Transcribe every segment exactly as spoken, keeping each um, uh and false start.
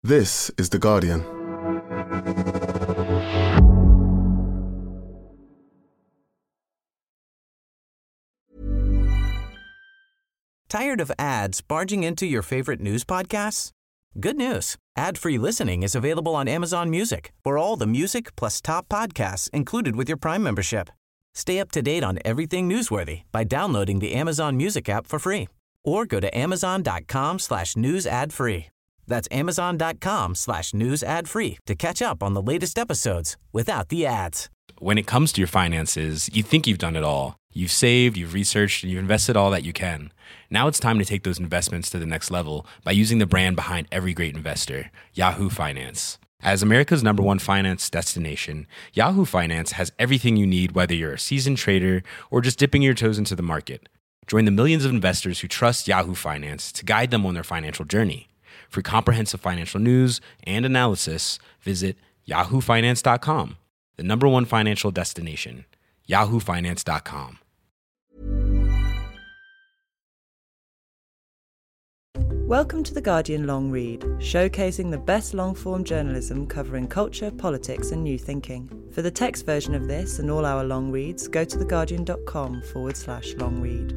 This is The Guardian. Tired of ads barging into your favorite news podcasts? Good news. Ad-free listening is available on Amazon Music for all the music plus top podcasts included with your Prime membership. Stay up to date on everything newsworthy by downloading the Amazon Music app for free or go to amazon.com slash news ad free. That's amazon.com slash news ad free to catch up on the latest episodes without the ads. When it comes to your finances, you think you've done it all. You've saved, you've researched, and you've invested all that you can. Now it's time to take those investments to the next level by using the brand behind every great investor, Yahoo Finance. As America's number one finance destination, Yahoo Finance has everything you need, whether you're a seasoned trader or just dipping your toes into the market. Join the millions of investors who trust Yahoo Finance to guide them on their financial journey. For comprehensive financial news and analysis, visit yahoo finance dot com, the number one financial destination, yahoo finance dot com. Welcome to The Guardian Long Read, showcasing the best long-form journalism covering culture, politics and new thinking. For the text version of this and all our long reads, go to theguardian.com forward slash long read.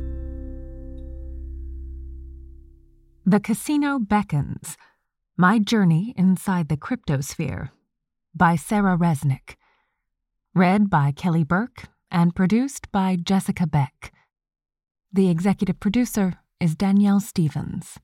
The Casino Beckons, My Journey Inside the Cryptosphere, by Sarah Resnick. Read by Kelly Burke and produced by Jessica Beck. The executive producer is Danielle Stevens.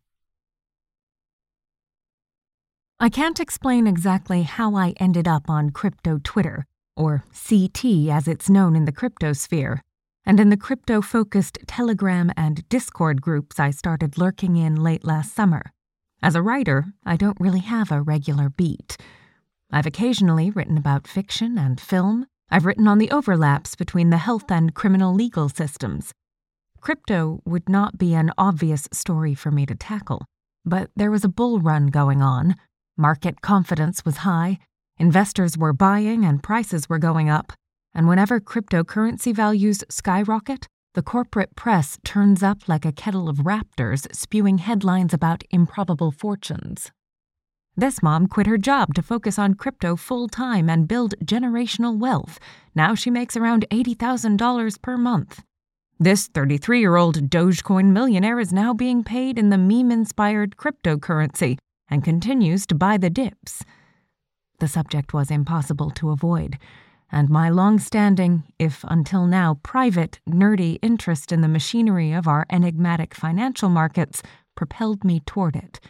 I can't explain exactly how I ended up on crypto Twitter, or C T as it's known in the cryptosphere, and in the crypto-focused Telegram and Discord groups I started lurking in late last summer. As a writer, I don't really have a regular beat. I've occasionally written about fiction and film. I've written on the overlaps between the health and criminal legal systems. Crypto would not be an obvious story for me to tackle, but there was a bull run going on. Market confidence was high, investors were buying and prices were going up. And whenever cryptocurrency values skyrocket, the corporate press turns up like a kettle of raptors spewing headlines about improbable fortunes. This mom quit her job to focus on crypto full-time and build generational wealth. Now she makes around eighty thousand dollars per month. This thirty-three-year-old Dogecoin millionaire is now being paid in the meme-inspired cryptocurrency and continues to buy the dips. The subject was impossible to avoid, and my long-standing, if until now private, nerdy interest in the machinery of our enigmatic financial markets propelled me toward it.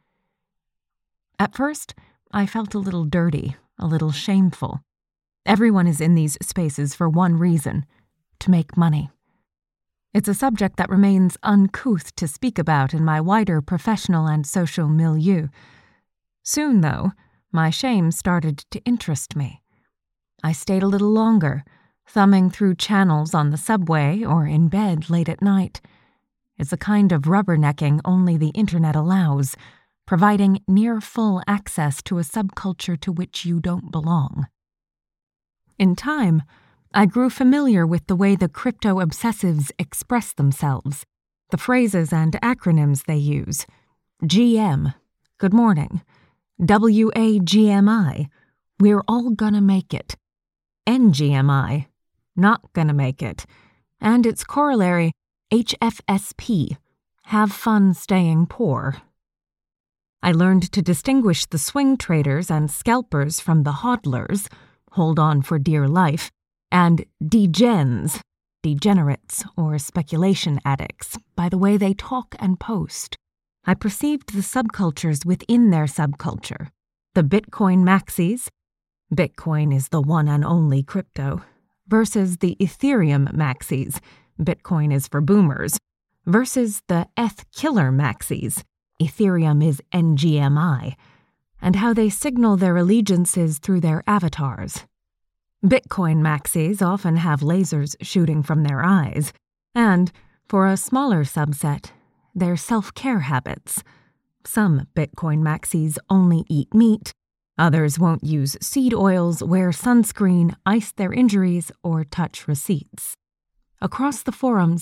At first, I felt a little dirty, a little shameful. Everyone is in these spaces for one reason: to make money. It's a subject that remains uncouth to speak about in my wider professional and social milieu. Soon, though, my shame started to interest me. I stayed a little longer, thumbing through channels on the subway or in bed late at night. It's a kind of rubbernecking only the internet allows, providing near-full access to a subculture to which you don't belong. In time, I grew familiar with the way the crypto-obsessives express themselves, the phrases and acronyms they use. G M, good morning. W A G M I, we're all gonna make it. N G M I, not gonna make it, and its corollary, H F S P, have fun staying poor. I learned to distinguish the swing traders and scalpers from the hodlers, hold on for dear life, and degens, degenerates or speculation addicts, by the way they talk and post. I perceived the subcultures within their subculture, the Bitcoin maxis, Bitcoin is the one and only crypto, versus the Ethereum maxis, Bitcoin is for boomers, versus the E T H killer maxis, Ethereum is N G M I, and how they signal their allegiances through their avatars. Bitcoin maxis often have lasers shooting from their eyes, and, for a smaller subset, their self-care habits. Some Bitcoin maxis only eat meat, others won't use seed oils, wear sunscreen, ice their injuries, or touch receipts. Across the forums,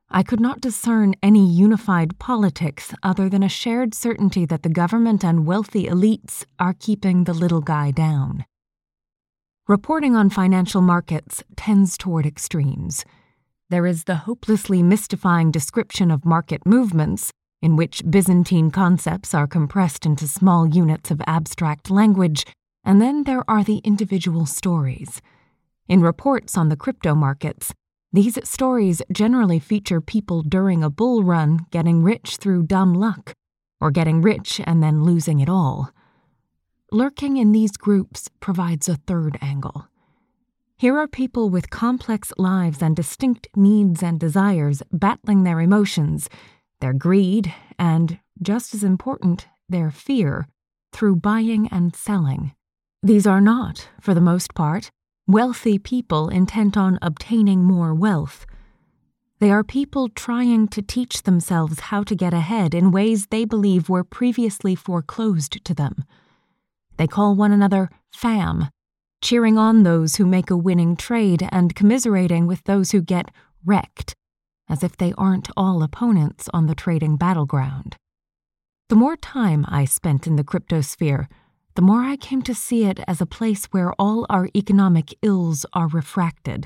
I could not discern any unified politics other than a shared certainty that the government and wealthy elites are keeping the little guy down. Reporting on financial markets tends toward extremes. There is the hopelessly mystifying description of market movements, in which Byzantine concepts are compressed into small units of abstract language, and then there are the individual stories. In reports on the crypto markets, these stories generally feature people during a bull run getting rich through dumb luck, or getting rich and then losing it all. Lurking in these groups provides a third angle. Here are people with complex lives and distinct needs and desires battling their emotions, their greed, and, just as important, their fear, through buying and selling. These are not, for the most part, wealthy people intent on obtaining more wealth. They are people trying to teach themselves how to get ahead in ways they believe were previously foreclosed to them. They call one another fam, cheering on those who make a winning trade and commiserating with those who get wrecked, as if they aren't all opponents on the trading battleground. The more time I spent in the cryptosphere, the more I came to see it as a place where all our economic ills are refracted.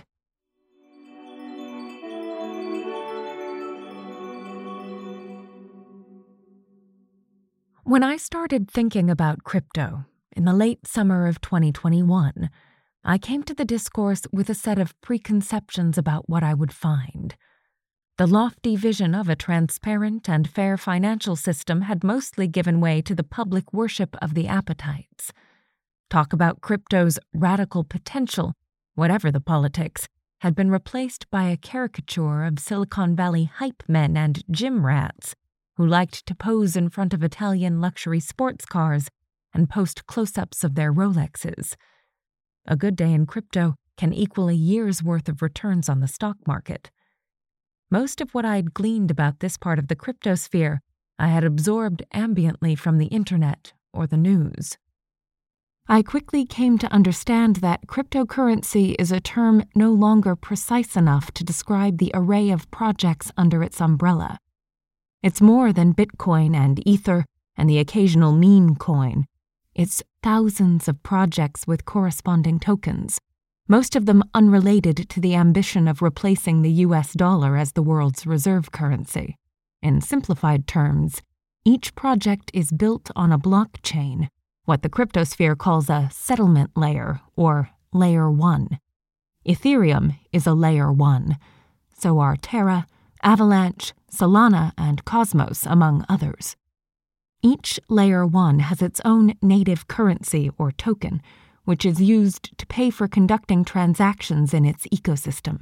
When I started thinking about crypto in the late summer of twenty twenty-one, I came to the discourse with a set of preconceptions about what I would find. The lofty vision of a transparent and fair financial system had mostly given way to the public worship of the appetites. Talk about crypto's radical potential, whatever the politics, had been replaced by a caricature of Silicon Valley hype men and gym rats who liked to pose in front of Italian luxury sports cars and post close-ups of their Rolexes. A good day in crypto can equal a year's worth of returns on the stock market. Most of what I'd gleaned about this part of the cryptosphere I had absorbed ambiently from the internet or the news. I quickly came to understand that cryptocurrency is a term no longer precise enough to describe the array of projects under its umbrella. It's more than Bitcoin and Ether and the occasional meme coin. It's thousands of projects with corresponding tokens, most of them unrelated to the ambition of replacing the U S dollar as the world's reserve currency. In simplified terms, each project is built on a blockchain, what the cryptosphere calls a settlement layer, or layer one. Ethereum is a layer one, so are Terra, Avalanche, Solana, and Cosmos, among others. Each layer one has its own native currency or token, which is used to pay for conducting transactions in its ecosystem.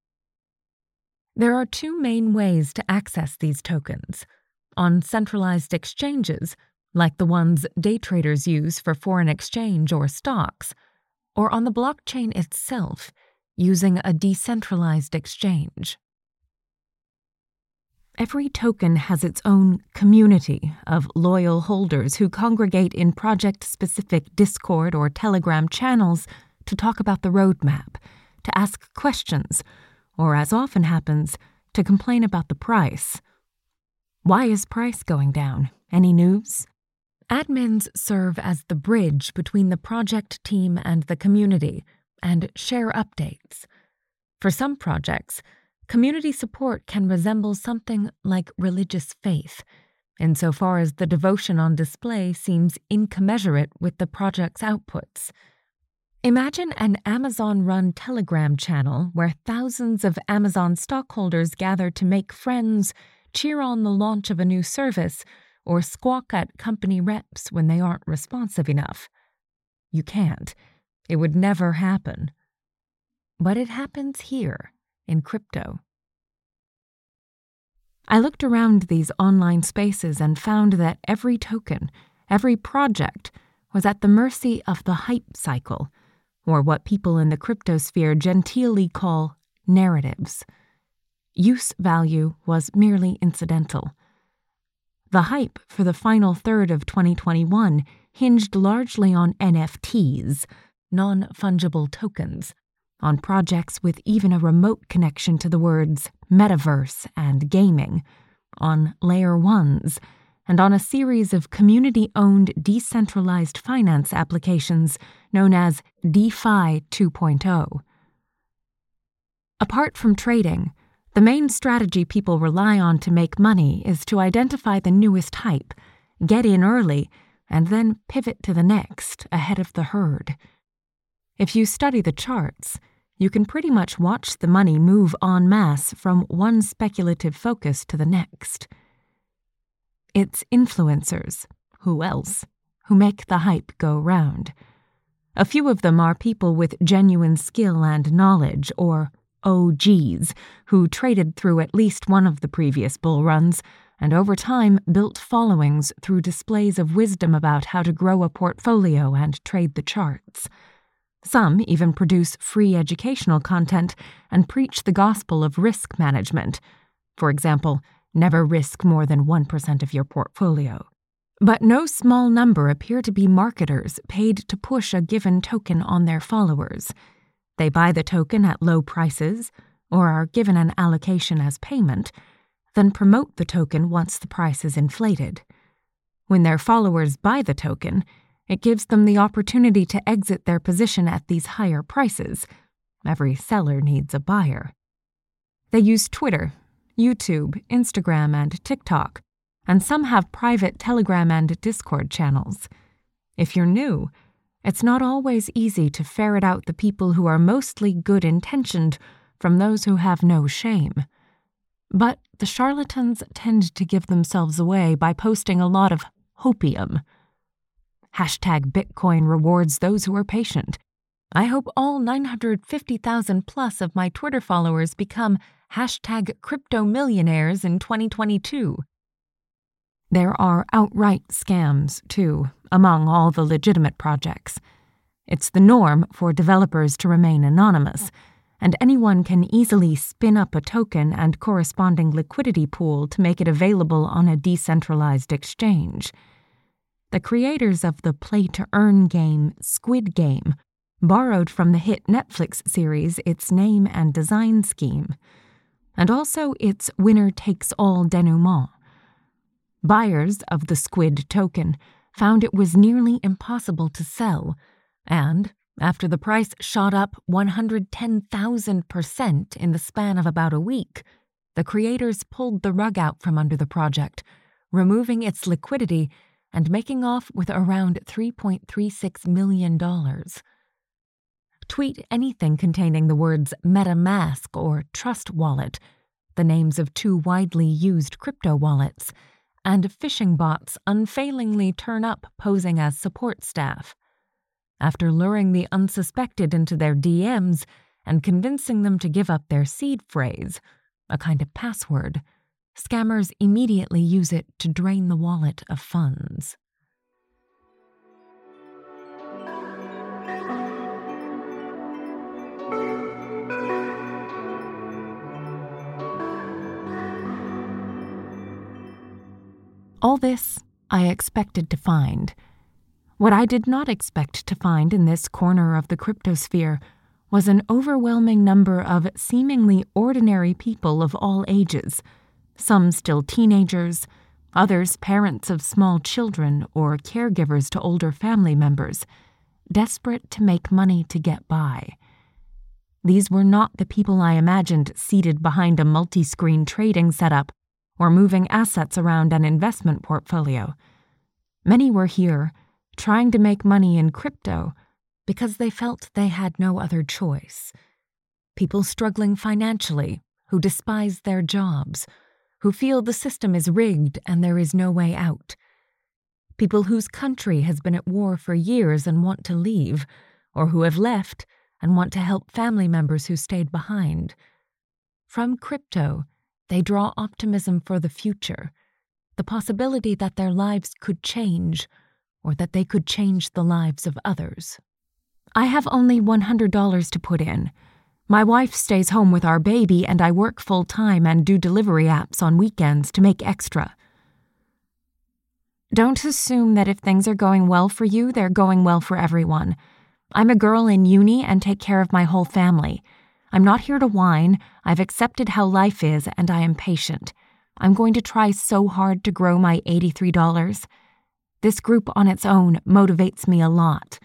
There are two main ways to access these tokens: on centralized exchanges, like the ones day traders use for foreign exchange or stocks, or on the blockchain itself, using a decentralized exchange. Every token has its own community of loyal holders who congregate in project-specific Discord or Telegram channels to talk about the roadmap, to ask questions, or, as often happens, to complain about the price. Why is price going down? Any news? Admins serve as the bridge between the project team and the community and share updates. For some projects, community support can resemble something like religious faith, insofar as the devotion on display seems incommensurate with the project's outputs. Imagine an Amazon-run Telegram channel where thousands of Amazon stockholders gather to make friends, cheer on the launch of a new service, or squawk at company reps when they aren't responsive enough. You can't. It would never happen. But it happens here, in crypto. I looked around these online spaces and found that every token, every project, was at the mercy of the hype cycle, or what people in the cryptosphere genteelly call narratives. Use value was merely incidental. The hype for the final third of twenty twenty-one hinged largely on N F Ts, non-fungible tokens, on projects with even a remote connection to the words metaverse and gaming, on layer ones, and on a series of community-owned decentralized finance applications known as DeFi two point oh. Apart from trading, the main strategy people rely on to make money is to identify the newest hype, get in early, and then pivot to the next ahead of the herd. If you study the charts, you can pretty much watch the money move en masse from one speculative focus to the next. It's influencers, who else, who make the hype go round. A few of them are people with genuine skill and knowledge, or O Gs, who traded through at least one of the previous bull runs, and over time built followings through displays of wisdom about how to grow a portfolio and trade the charts. Some even produce free educational content and preach the gospel of risk management. For example, never risk more than one percent of your portfolio. But no small number appear to be marketers paid to push a given token on their followers. They buy the token at low prices, or are given an allocation as payment, then promote the token once the price is inflated. When their followers buy the token, it gives them the opportunity to exit their position at these higher prices. Every seller needs a buyer. They use Twitter, YouTube, Instagram, and TikTok, and some have private Telegram and Discord channels. If you're new, it's not always easy to ferret out the people who are mostly good-intentioned from those who have no shame. But the charlatans tend to give themselves away by posting a lot of hopium. Hashtag Bitcoin rewards those who are patient. I hope all nine hundred fifty thousand plus of my Twitter followers become hashtag crypto millionaires in twenty twenty-two. There are outright scams, too, among all the legitimate projects. It's the norm for developers to remain anonymous, and anyone can easily spin up a token and corresponding liquidity pool to make it available on a decentralized exchange. The creators of the play-to-earn game Squid Game borrowed from the hit Netflix series its name and design scheme, and also its winner-takes-all denouement. Buyers of the Squid token found it was nearly impossible to sell, and, after the price shot up one hundred ten thousand percent in the span of about a week, the creators pulled the rug out from under the project, removing its liquidity and making off with around three point three six million dollars. Tweet anything containing the words MetaMask or Trust Wallet, the names of two widely used crypto wallets, and phishing bots unfailingly turn up posing as support staff. After luring the unsuspected into their D Ms and convincing them to give up their seed phrase, a kind of password, scammers immediately use it to drain the wallet of funds. All this I expected to find. What I did not expect to find in this corner of the cryptosphere was an overwhelming number of seemingly ordinary people of all ages, some still teenagers, others parents of small children or caregivers to older family members, desperate to make money to get by. These were not the people I imagined seated behind a multi-screen trading setup or moving assets around an investment portfolio. Many were here, trying to make money in crypto because they felt they had no other choice. People struggling financially, who despise their jobs, who feel the system is rigged and there is no way out. People whose country has been at war for years and want to leave, or who have left and want to help family members who stayed behind. From crypto, they draw optimism for the future, the possibility that their lives could change, or that they could change the lives of others. I have only one hundred dollars to put in. My wife stays home with our baby, and I work full-time and do delivery apps on weekends to make extra. Don't assume that if things are going well for you, they're going well for everyone. I'm a girl in uni and take care of my whole family. I'm not here to whine. I've accepted how life is, and I am patient. I'm going to try so hard to grow my eighty-three dollars. This group on its own motivates me a lot.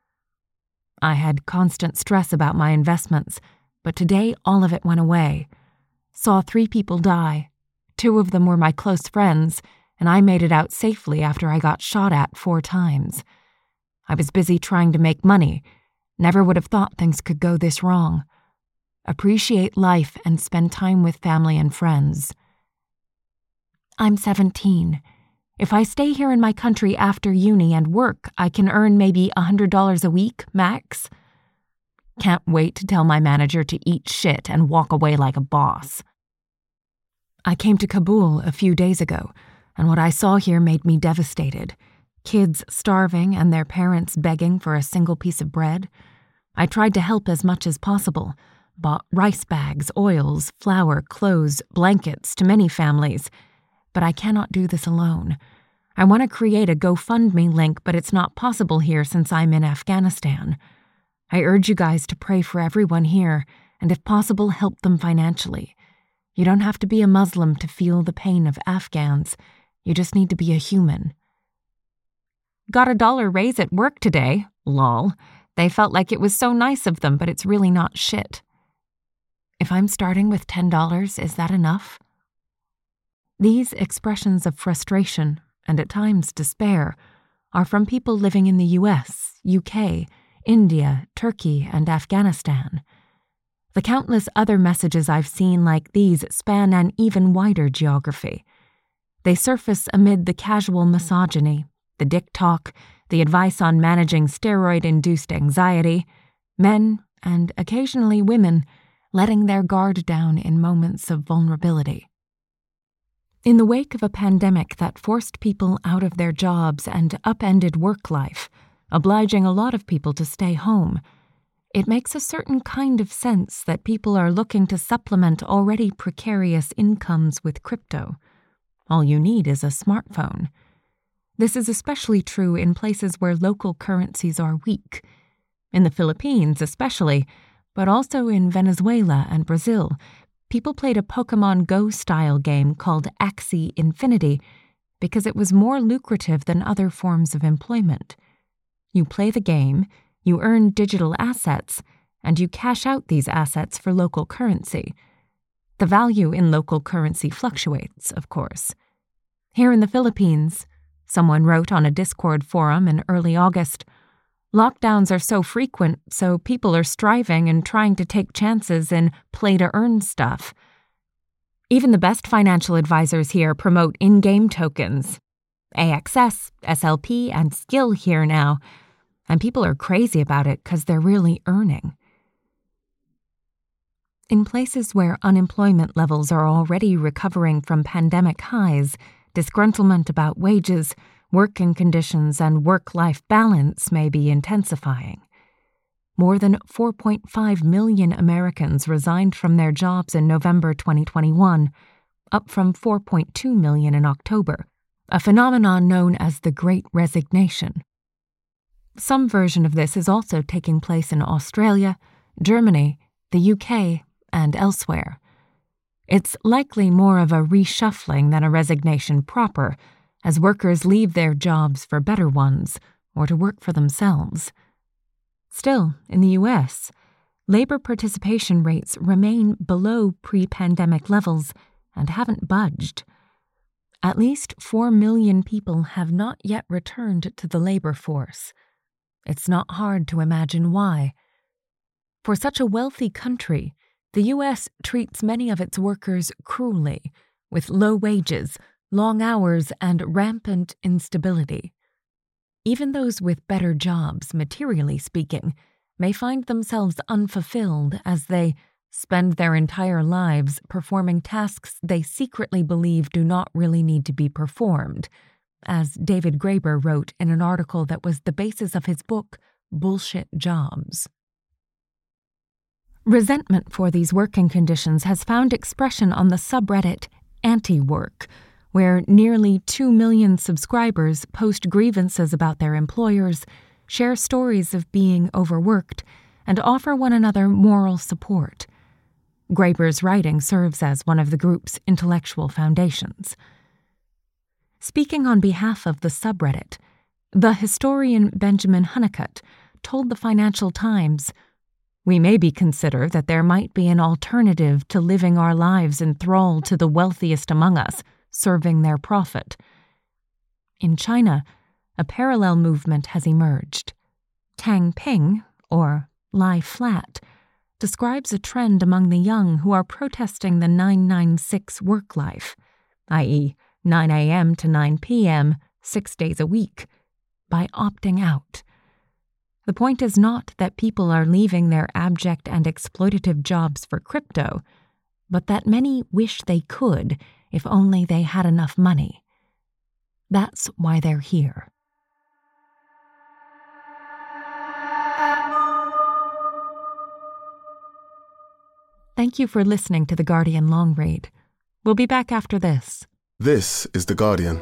I had constant stress about my investments, but today all of it went away. Saw three people die. Two of them were my close friends, and I made it out safely after I got shot at four times. I was busy trying to make money. Never would have thought things could go this wrong. Appreciate life and spend time with family and friends. I'm seventeen. If I stay here in my country after uni and work, I can earn maybe one hundred dollars a week, max. Can't wait to tell my manager to eat shit and walk away like a boss. I came to Kabul a few days ago, and what I saw here made me devastated. Kids starving and their parents begging for a single piece of bread. I tried to help as much as possible, bought rice bags, oils, flour, clothes, blankets to many families. But I cannot do this alone. I want to create a GoFundMe link, but it's not possible here since I'm in Afghanistan. I urge you guys to pray for everyone here, and if possible, help them financially. You don't have to be a Muslim to feel the pain of Afghans. You just need to be a human. Got a dollar raise at work today. Lol. They felt like it was so nice of them, but it's really not shit. If I'm starting with ten dollars, is that enough? These expressions of frustration, and at times despair, are from people living in the U S, U K, India, Turkey, and Afghanistan. The countless other messages I've seen like these span an even wider geography. They surface amid the casual misogyny, the dick talk, the advice on managing steroid-induced anxiety, men, and occasionally women, letting their guard down in moments of vulnerability. In the wake of a pandemic that forced people out of their jobs and upended work life, obliging a lot of people to stay home, it makes a certain kind of sense that people are looking to supplement already precarious incomes with crypto. All you need is a smartphone. This is especially true in places where local currencies are weak. In the Philippines especially, but also in Venezuela and Brazil, people played a Pokemon Go-style game called Axie Infinity because it was more lucrative than other forms of employment. You play the game, you earn digital assets, and you cash out these assets for local currency. The value in local currency fluctuates, of course. Here in the Philippines, someone wrote on a Discord forum in early August, lockdowns are so frequent, so people are striving and trying to take chances in play-to-earn stuff. Even the best financial advisors here promote in-game tokens. A X S, S L P, and Skill here now, and people are crazy about it because they're really earning. In places where unemployment levels are already recovering from pandemic highs, disgruntlement about wages, working conditions, and work-life balance may be intensifying. More than four point five million Americans resigned from their jobs in November twenty twenty-one, up from four point two million in October, a phenomenon known as the Great Resignation. Some version of this is also taking place in Australia, Germany, the U K, and elsewhere. It's likely more of a reshuffling than a resignation proper, as workers leave their jobs for better ones or to work for themselves. Still, in the U S, labor participation rates remain below pre-pandemic levels and haven't budged. At least four million people have not yet returned to the labor force. It's not hard to imagine why. For such a wealthy country, the U S treats many of its workers cruelly, with low wages, long hours, and rampant instability. Even those with better jobs, materially speaking, may find themselves unfulfilled as they spend their entire lives performing tasks they secretly believe do not really need to be performed, as David Graeber wrote in an article that was the basis of his book, Bullshit Jobs. Resentment for these working conditions has found expression on the subreddit Anti-Work, where nearly two million subscribers post grievances about their employers, share stories of being overworked, and offer one another moral support. Graeber's writing serves as one of the group's intellectual foundations. Speaking on behalf of the subreddit, the historian Benjamin Hunnicutt told the Financial Times, "We maybe consider that there might be an alternative to living our lives in thrall to the wealthiest among us, serving their profit." In China, a parallel movement has emerged. Tang Ping, or Lie Flat, describes a trend among the young who are protesting the nine nine six work life, that is nine a.m. to nine p.m., six days a week, by opting out. The point is not that people are leaving their abject and exploitative jobs for crypto, but that many wish they could if only they had enough money. That's why they're here. Thank you for listening to The Guardian Long Read. We'll be back after this. This is The Guardian.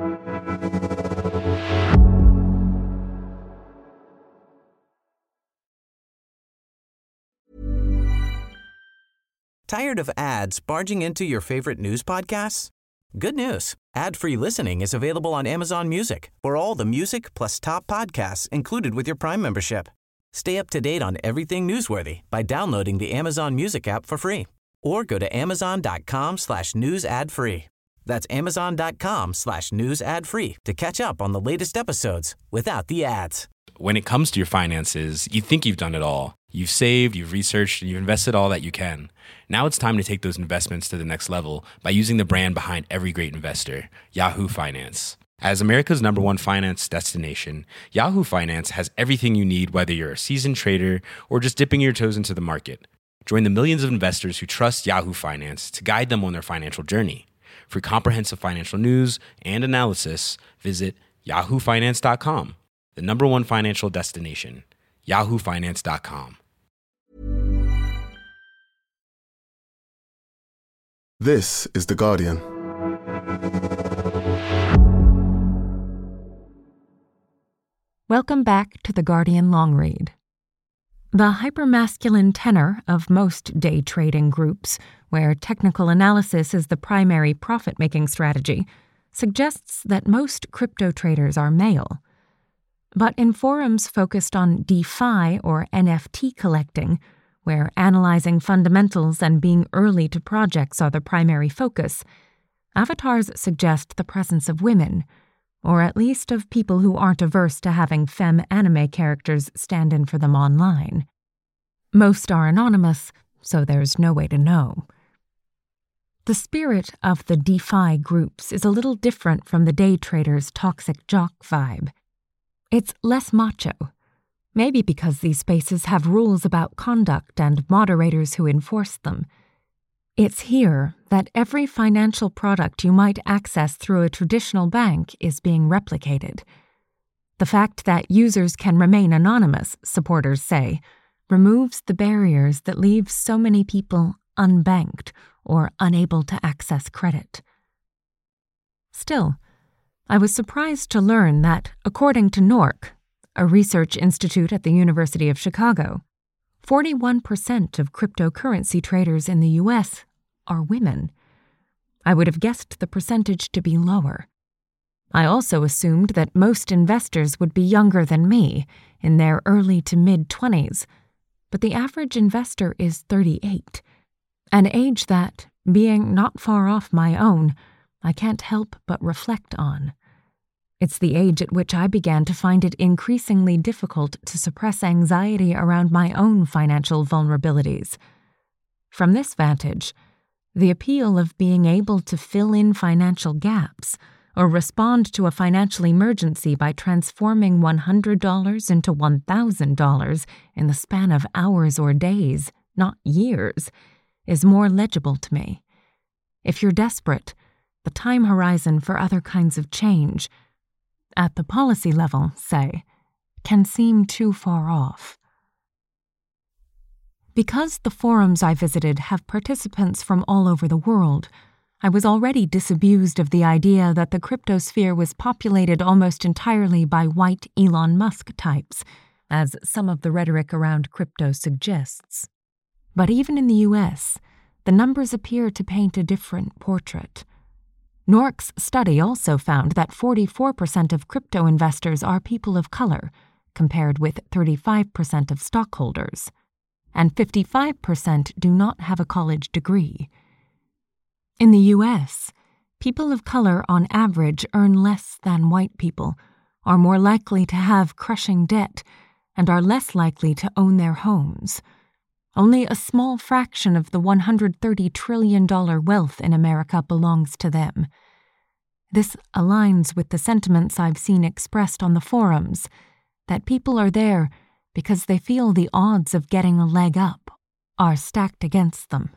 Tired of ads barging into your favorite news podcasts? Good news. Ad-free listening is available on Amazon Music for all the music plus top podcasts included with your Prime membership. Stay up to date on everything newsworthy by downloading the Amazon Music app for free or go to amazon.com slash news ad free. That's amazon.com slash news ad free to catch up on the latest episodes without the ads. When it comes to your finances, you think you've done it all. You've saved, you've researched, and you've invested all that you can. Now it's time to take those investments to the next level by using the brand behind every great investor, Yahoo Finance. As America's number one finance destination, Yahoo Finance has everything you need, whether you're a seasoned trader or just dipping your toes into the market. Join the millions of investors who trust Yahoo Finance to guide them on their financial journey. For comprehensive financial news and analysis, visit yahoo finance dot com, the number one financial destination, yahoo finance dot com. This is The Guardian. Welcome back to The Guardian Long Read. The hypermasculine tenor of most day trading groups, where technical analysis is the primary profit-making strategy, suggests that most crypto traders are male. But in forums focused on DeFi or N F T collecting, where analyzing fundamentals and being early to projects are the primary focus, avatars suggest the presence of women, or at least of people who aren't averse to having femme anime characters stand in for them online. Most are anonymous, so there's no way to know. The spirit of the DeFi groups is a little different from the day traders' toxic jock vibe. It's less macho, maybe because these spaces have rules about conduct and moderators who enforce them. It's here that every financial product you might access through a traditional bank is being replicated. The fact that users can remain anonymous, supporters say, removes the barriers that leave so many people unbanked or unable to access credit. Still, I was surprised to learn that, according to N O R C, a research institute at the University of Chicago, forty-one percent of cryptocurrency traders in the U S are women. I would have guessed the percentage to be lower. I also assumed that most investors would be younger than me, in their early to mid-twenties, but the average investor is thirty-eight, an age that, being not far off my own, I can't help but reflect on. It's the age at which I began to find it increasingly difficult to suppress anxiety around my own financial vulnerabilities. From this vantage, the appeal of being able to fill in financial gaps or respond to a financial emergency by transforming one hundred dollars into one thousand dollars in the span of hours or days, not years, is more legible to me. If you're desperate, the time horizon for other kinds of change, at the policy level, say, can seem too far off. Because the forums I visited have participants from all over the world, I was already disabused of the idea that the cryptosphere was populated almost entirely by white Elon Musk types, as some of the rhetoric around crypto suggests. But even in the U S, the numbers appear to paint a different portrait. Nork's study also found that forty-four percent of crypto investors are people of color, compared with thirty-five percent of stockholders, and fifty-five percent do not have a college degree. In the U S, people of color on average earn less than white people, are more likely to have crushing debt, and are less likely to own their homes. Only a small fraction of the one hundred thirty trillion dollars wealth in America belongs to them. This aligns with the sentiments I've seen expressed on the forums, that people are there because they feel the odds of getting a leg up are stacked against them.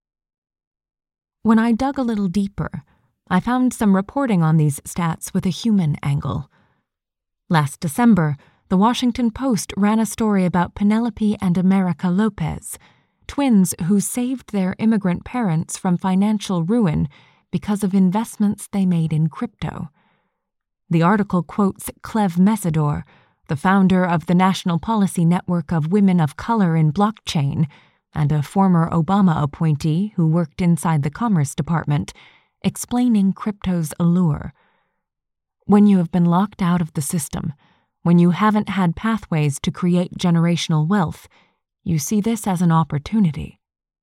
When I dug a little deeper, I found some reporting on these stats with a human angle. Last December, The Washington Post ran a story about Penelope and America Lopez, twins who saved their immigrant parents from financial ruin because of investments they made in crypto. The article quotes Cleve Mesidor, the founder of the National Policy Network of Women of Color in Blockchain, and a former Obama appointee who worked inside the Commerce Department, explaining crypto's allure. When you have been locked out of the system, when you haven't had pathways to create generational wealth, you see this as an opportunity.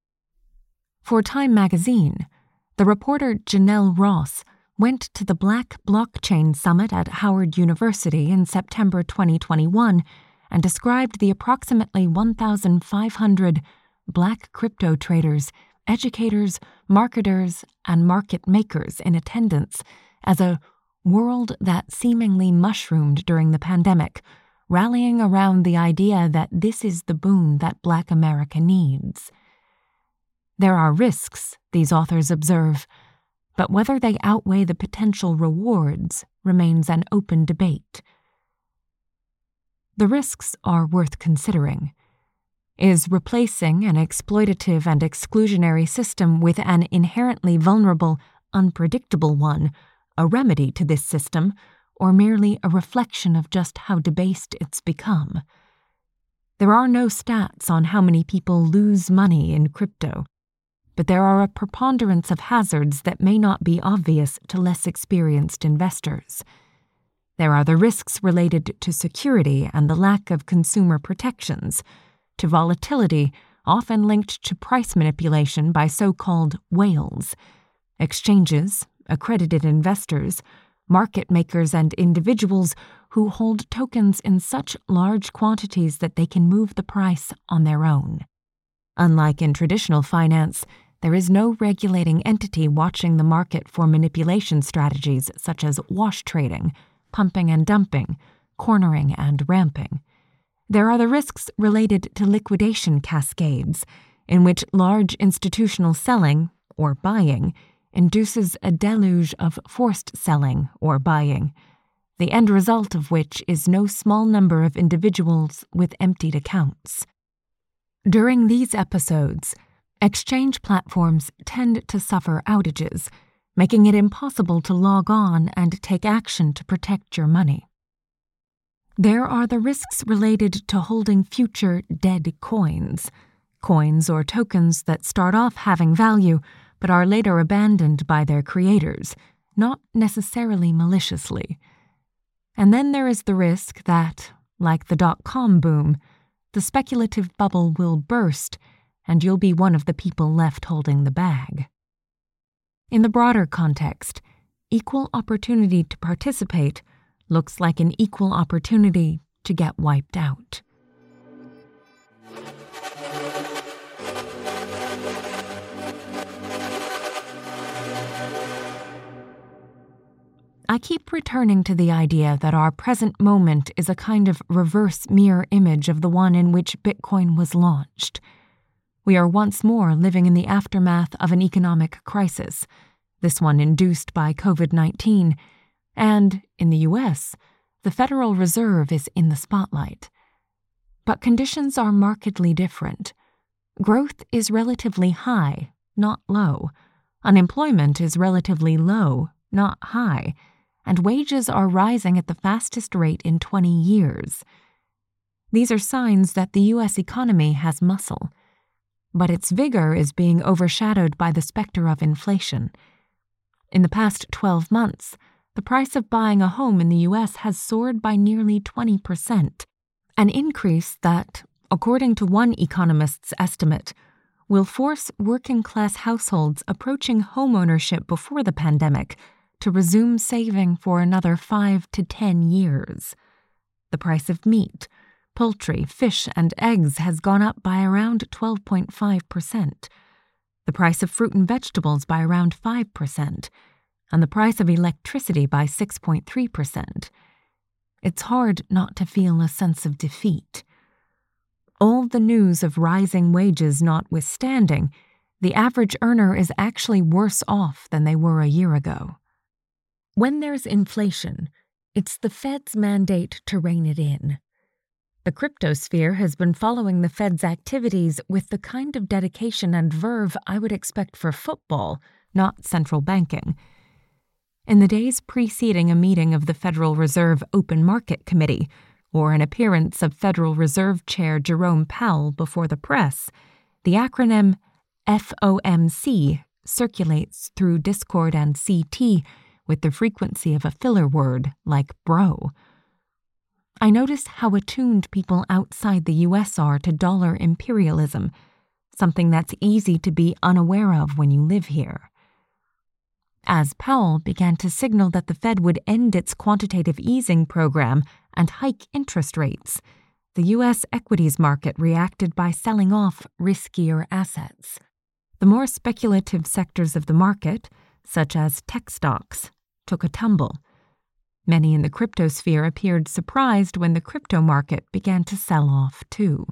For Time magazine, the reporter Janelle Ross went to the Black Blockchain Summit at Howard University in September twenty twenty-one and described the approximately one thousand five hundred Black crypto traders, educators, marketers, and market makers in attendance as a world that seemingly mushroomed during the pandemic, rallying around the idea that this is the boon that Black America needs. There are risks, these authors observe, but whether they outweigh the potential rewards remains an open debate. The risks are worth considering. Is replacing an exploitative and exclusionary system with an inherently vulnerable, unpredictable one a remedy to this system, or merely a reflection of just how debased it's become? There are no stats on how many people lose money in crypto, but there are a preponderance of hazards that may not be obvious to less experienced investors. There are the risks related to security and the lack of consumer protections, to volatility often linked to price manipulation by so-called whales, exchanges, accredited investors, market makers, and individuals who hold tokens in such large quantities that they can move the price on their own. Unlike in traditional finance, there is no regulating entity watching the market for manipulation strategies such as wash trading, pumping and dumping, cornering and ramping. There are the risks related to liquidation cascades, in which large institutional selling, or buying, induces a deluge of forced selling or buying, the end result of which is no small number of individuals with emptied accounts. During these episodes, exchange platforms tend to suffer outages, making it impossible to log on and take action to protect your money. There are the risks related to holding future dead coins, coins or tokens that start off having value but are later abandoned by their creators, not necessarily maliciously. And then there is the risk that, like the dot-com boom, the speculative bubble will burst and you'll be one of the people left holding the bag. In the broader context, equal opportunity to participate looks like an equal opportunity to get wiped out. I keep returning to the idea that our present moment is a kind of reverse mirror image of the one in which Bitcoin was launched. We are once more living in the aftermath of an economic crisis, this one induced by covid nineteen, and, in the U S, the Federal Reserve is in the spotlight. But conditions are markedly different. Growth is relatively high, not low. Unemployment is relatively low, not high, and wages are rising at the fastest rate in twenty years. These are signs that the U S economy has muscle, but its vigor is being overshadowed by the specter of inflation. In the past twelve months, the price of buying a home in the U S has soared by nearly twenty percent, an increase that, according to one economist's estimate, will force working-class households approaching homeownership before the pandemic to resume saving for another five to ten years. The price of meat, poultry, fish, and eggs has gone up by around twelve point five percent, the price of fruit and vegetables by around five percent, and the price of electricity by six point three percent. It's hard not to feel a sense of defeat. All the news of rising wages notwithstanding, the average earner is actually worse off than they were a year ago. When there's inflation, it's the Fed's mandate to rein it in. The cryptosphere has been following the Fed's activities with the kind of dedication and verve I would expect for football, not central banking. In the days preceding a meeting of the Federal Reserve Open Market Committee, or an appearance of Federal Reserve Chair Jerome Powell before the press, the acronym F O M C circulates through Discord and C T with the frequency of a filler word like bro. I noticed how attuned people outside the U S are to dollar imperialism, something that's easy to be unaware of when you live here. As Powell began to signal that the Fed would end its quantitative easing program and hike interest rates, the U S equities market reacted by selling off riskier assets. The more speculative sectors of the market, such as tech stocks, took a tumble. Many in the cryptosphere appeared surprised when the crypto market began to sell off too.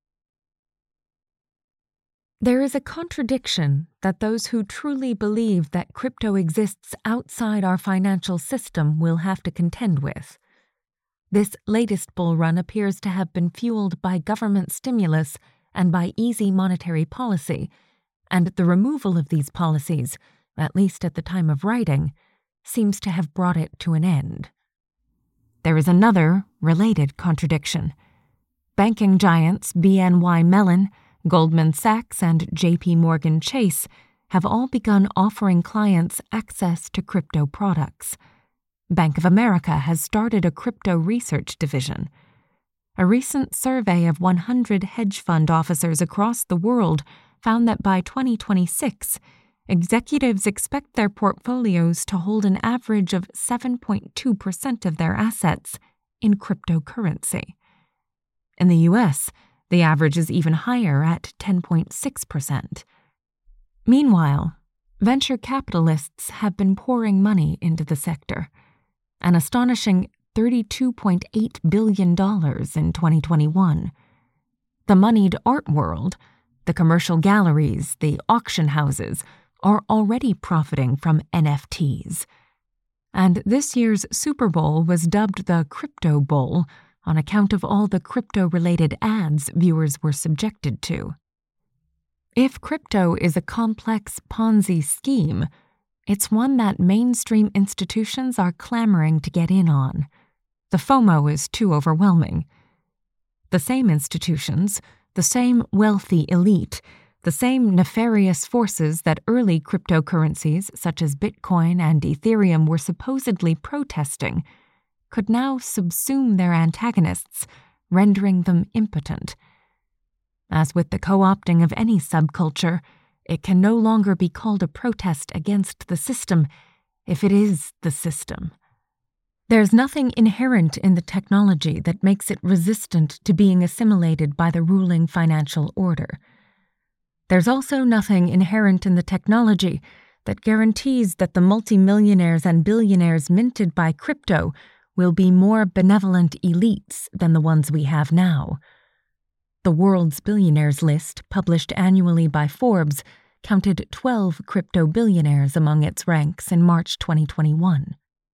There is a contradiction that those who truly believe that crypto exists outside our financial system will have to contend with. This latest bull run appears to have been fueled by government stimulus and by easy monetary policy, and the removal of these policies, at least at the time of writing, seems to have brought it to an end. There is another, related contradiction. Banking giants B N Y Mellon, Goldman Sachs, and J P Morgan Chase have all begun offering clients access to crypto products. Bank of America has started a crypto research division. A recent survey of one hundred hedge fund officers across the world found that by twenty twenty-six, executives expect their portfolios to hold an average of seven point two percent of their assets in cryptocurrency. In the U S, the average is even higher at ten point six percent. Meanwhile, venture capitalists have been pouring money into the sector, an astonishing thirty-two point eight billion dollars in twenty twenty-one. The moneyed art world, the commercial galleries, the auction houses, are already profiting from N F Ts. And this year's Super Bowl was dubbed the Crypto Bowl on account of all the crypto-related ads viewers were subjected to. If crypto is a complex Ponzi scheme, it's one that mainstream institutions are clamoring to get in on. The FOMO is too overwhelming. The same institutions, the same wealthy elite, the same nefarious forces that early cryptocurrencies such as Bitcoin and Ethereum were supposedly protesting could now subsume their antagonists, rendering them impotent. As with the co-opting of any subculture, it can no longer be called a protest against the system if it is the system. There's nothing inherent in the technology that makes it resistant to being assimilated by the ruling financial order. There's also nothing inherent in the technology that guarantees that the multimillionaires and billionaires minted by crypto will be more benevolent elites than the ones we have now. The world's billionaires list, published annually by Forbes, counted twelve crypto billionaires among its ranks in March twenty twenty-one.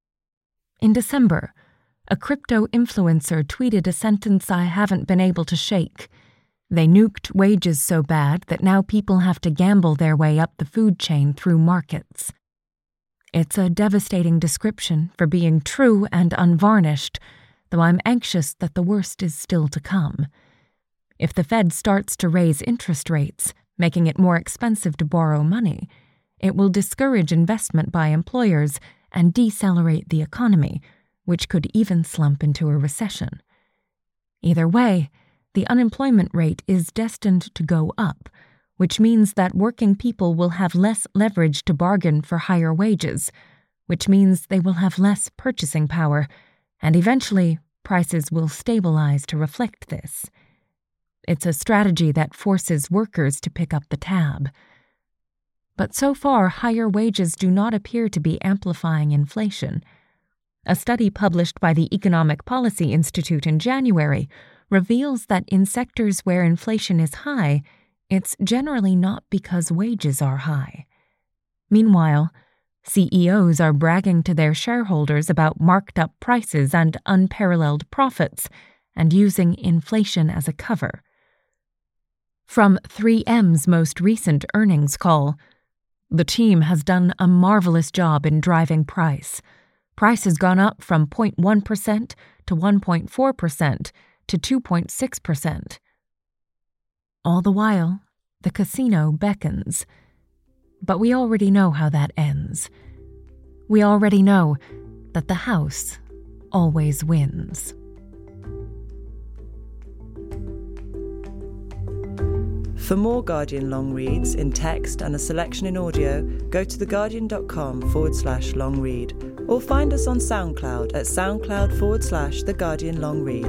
In December, a crypto influencer tweeted a sentence I haven't been able to shake. They nuked wages so bad that now people have to gamble their way up the food chain through markets. It's a devastating description for being true and unvarnished, though I'm anxious that the worst is still to come. If the Fed starts to raise interest rates, making it more expensive to borrow money, it will discourage investment by employers and decelerate the economy, which could even slump into a recession. Either way, the unemployment rate is destined to go up, which means that working people will have less leverage to bargain for higher wages, which means they will have less purchasing power, and eventually prices will stabilize to reflect this. It's a strategy that forces workers to pick up the tab. But so far, higher wages do not appear to be amplifying inflation. A study published by the Economic Policy Institute in January reveals that in sectors where inflation is high, it's generally not because wages are high. Meanwhile, C E Os are bragging to their shareholders about marked-up prices and unparalleled profits, and using inflation as a cover. From three M's most recent earnings call, the team has done a marvelous job in driving price. Price has gone up from zero point one percent to one point four percent to two point six percent. All the while, the casino beckons. But we already know how that ends. We already know that the house always wins. For more Guardian long reads in text and a selection in audio, go to theguardian.com forward slash long read or find us on SoundCloud at soundcloud forward slash The Guardian Long Read.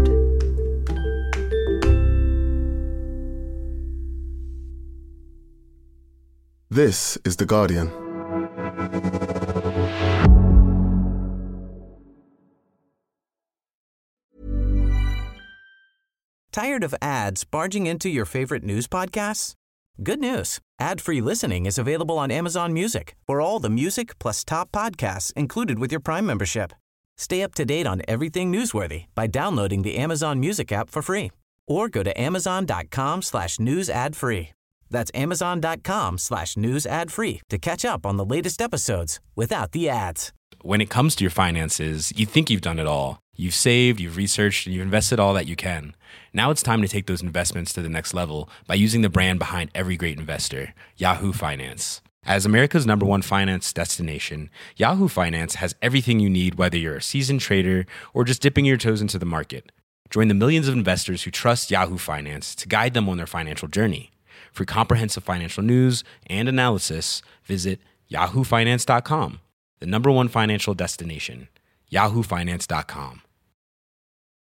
This is The Guardian. Tired of ads barging into your favorite news podcasts? Good news. Ad-free listening is available on Amazon Music for all the music plus top podcasts included with your Prime membership. Stay up to date on everything newsworthy by downloading the Amazon Music app for free or go to amazon.com slash news ad free. That's amazon.com slash news ad free to catch up on the latest episodes without the ads. When it comes to your finances, you think you've done it all. You've saved, you've researched, and you've invested all that you can. Now it's time to take those investments to the next level by using the brand behind every great investor, Yahoo Finance. As America's number one finance destination, Yahoo Finance has everything you need, whether you're a seasoned trader or just dipping your toes into the market. Join the millions of investors who trust Yahoo Finance to guide them on their financial journey. For comprehensive financial news and analysis, visit yahoo finance dot com, the number one financial destination, yahoo finance dot com.